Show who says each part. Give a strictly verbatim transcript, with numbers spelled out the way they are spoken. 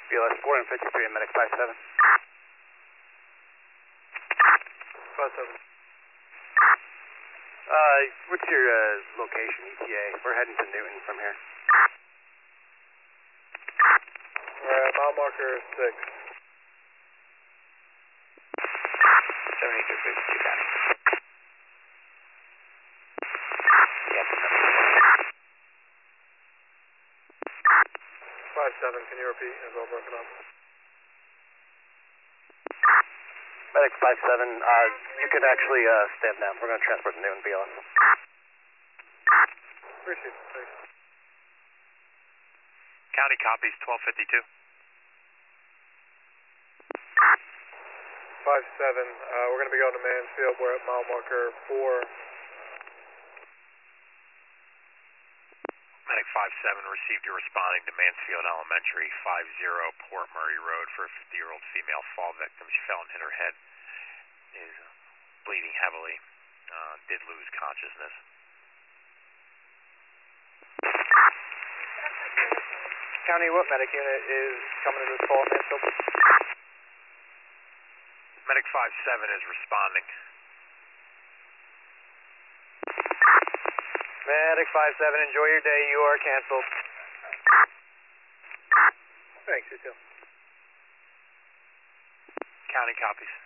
Speaker 1: B L S four and fifty-three and medic five seven.
Speaker 2: five seven.
Speaker 1: Uh, what's your uh, location, E T A? We're heading to Newton from here.
Speaker 2: Alright, mile marker six.
Speaker 1: seventy-two fifty-two, got it. Yep.
Speaker 2: five seven, can you repeat? It's all broken up.
Speaker 1: Medic five seven, uh, you can actually uh, stand down. We're going to transport to Newton B L S.
Speaker 2: Appreciate it, thanks.
Speaker 3: County copies twelve fifty-two.
Speaker 2: five seven, uh, we're going to be going to Mansfield. We're at mile marker four.
Speaker 3: Medic five seven received your responding to Mansfield Elementary, five zero Port Murray Road for a fifty-year-old female fall victim. She fell and hit her head, is uh, bleeding heavily, uh, did lose consciousness.
Speaker 1: County, what medic unit is coming to this call, Mansfield?
Speaker 3: Medic five seven is responding.
Speaker 1: Medic five seven, enjoy your day. You are canceled.
Speaker 2: Thanks, you too.
Speaker 3: County copies.